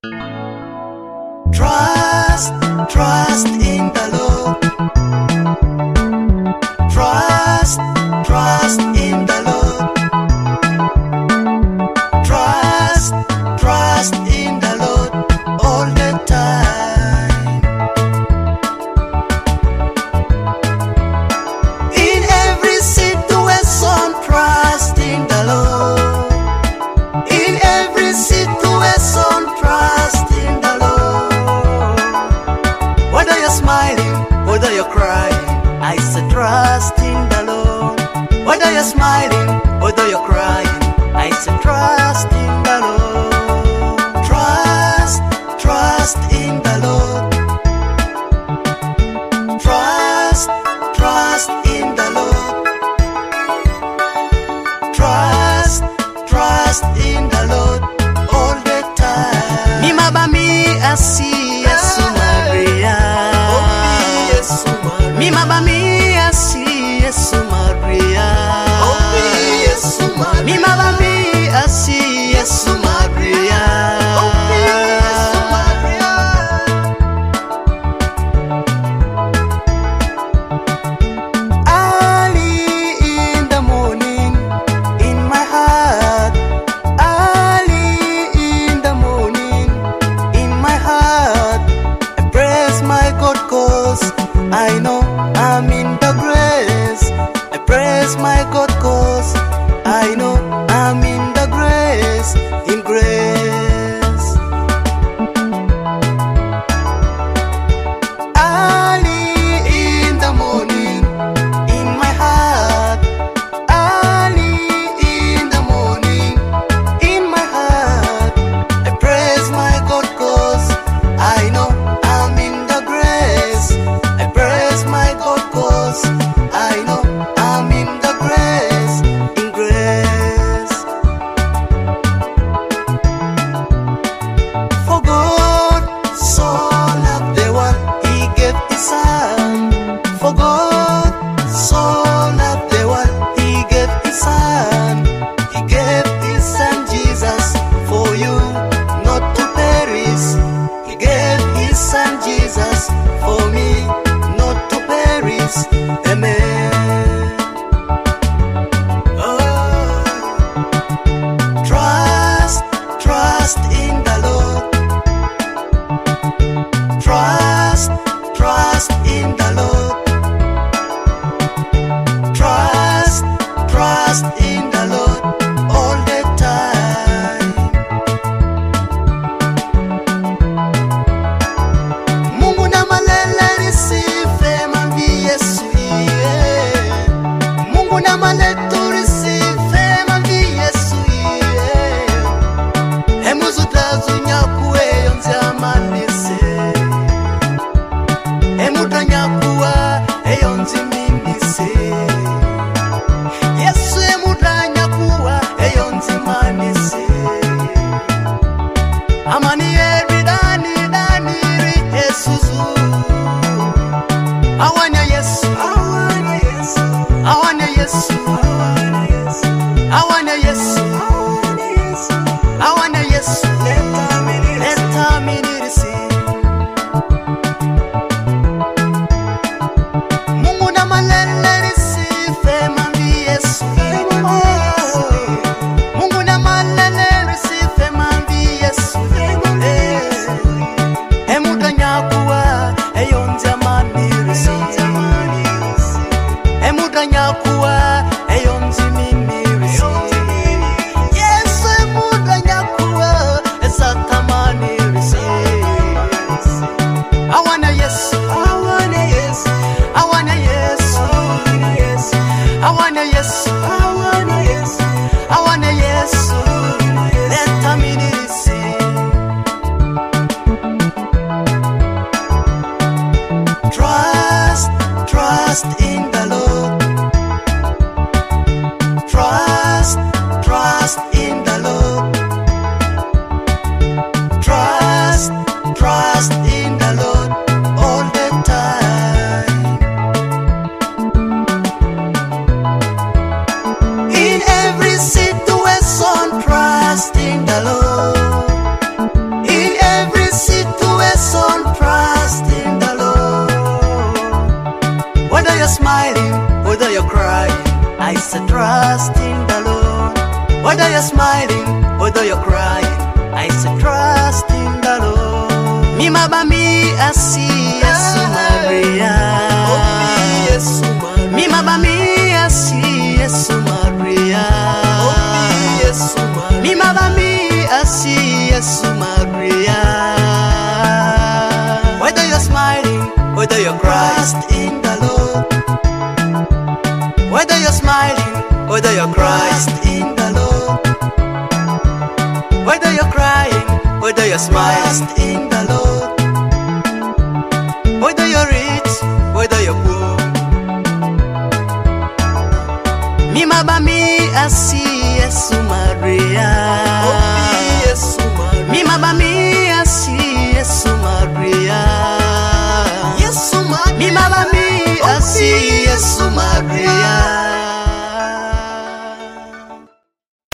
Trust, trust in the Lord. Trust, trust in the Lord. Trust, trust in the Lord all the time. In every situation, trust in the Lord. In every situation, trust in the Lord. Whether you're smiling, whether you're crying, I say trust in the Lord. Whether you're smiling, whether you're crying, I say trust in the Lord. Trust, trust in the Lord. Trust, trust in the Lord. Trust, trust in the Lord all the time. Mi baba mi asi Yesu Maria. Mi baba mi asi Yesu Maria. Mi baba mi asi Yesu Maria. Early in the morning, in my heart. Early in the morning, in my heart, I praise my God 'cause I know I'm in the grace. I praise my God 'cause I know I'm in the grace, in grace. Early in the morning, in my heart. Early in the morning, in my heart, I praise my God 'cause I know I'm in the grace. I praise my God 'cause I know I'm in the grace, in grace. For God so loved the world, He gave His Son. For God so loved the world, He gave His Son. He gave His Son Jesus for you not to perish. He gave His Son Jesus for me not to perish. Amen. Oh. Trust, trust in the Lord. Trust, trust in the Lord. Trust, trust in the Lord all the time. Mungu na malele risife mambi Yesu iye. Mungu na maletu risife mambi Yesu iye. Emuzu tazu nyakuwe yonzi amanise. Emuta nyakuwa eyonzi minise. Yesu emuta nyakuwa eyonzi manise. Amani eri dani dani ri Yesuzu. Awane Yesu, awane Yesu, awane Yesu, awane Yesu, awane Yesu. Leta minirisi. Mungu na malele risife mambi Yesu. Mungu na malele risife mambi Yesu. Emuta nyakuwa eyonzi amanirisi. Emuta nyakuwa eyonzi minirisi. Yesu emuta nyakuwa esatamanirisi. Awane Yesu, awane Yesu, awane Yesu, awane Yesu, awane Yesu, awane Yesu. Leta minirisi. Trust, trust in the Lord. Trust, trust in the Lord. Trust, trust in the Lord all the time. In every situation, trust in the Lord. In Whether you're smiling, whether you're crying, I say trust in the Lord. Mi maba mi asi Yesu Maria. Mi maba mi asi Yesu Maria. Mi maba mi asi Yesu Maria. Whether you're smiling, whether you're crying, trust in the Lord. Whether you're smiling, whether you're crying, trust in the Lord. Whether you're crying, whether you're smiling, trust in the Lord. Whether you're rich, whether you're poor, mi maba mi asi Yesu Maria. Mi maba mi asi Yesu Maria. Mi maba mi asi Yesu Maria.